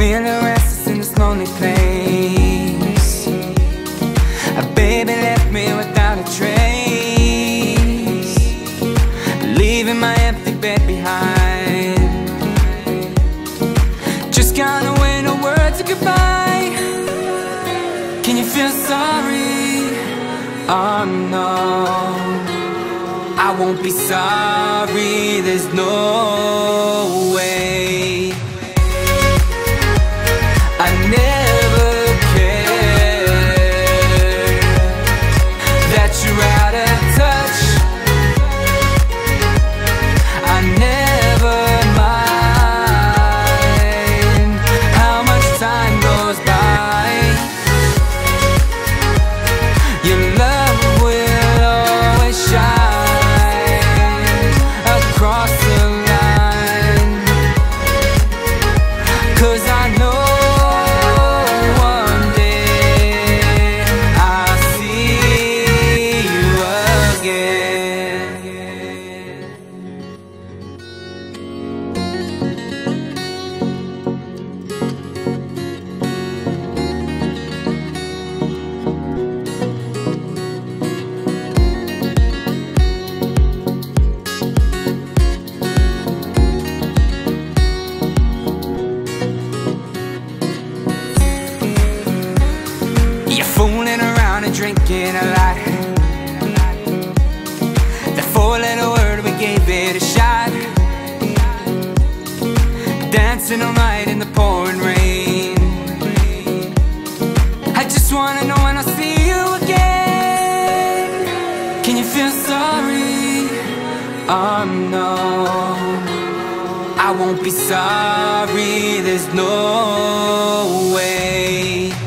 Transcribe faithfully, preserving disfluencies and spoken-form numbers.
feeling restless in this lonely place. A baby left me without a trace, leaving my empty bed behind. Just gone away, no words of goodbye. Can you feel sorry? Oh no, I won't be sorry, there's no way. I never cared that you're out of touch. I never mind how much time goes by. Your love will always shine across the line, 'cause I know one day I'll see you again. You're fooling around and drinking a lot. The four-letter word, we gave it a shot. Dancing all night in the pouring rain. I just wanna know when I'll see you again. Can you feel sorry? Oh no, I won't be sorry, there's no way.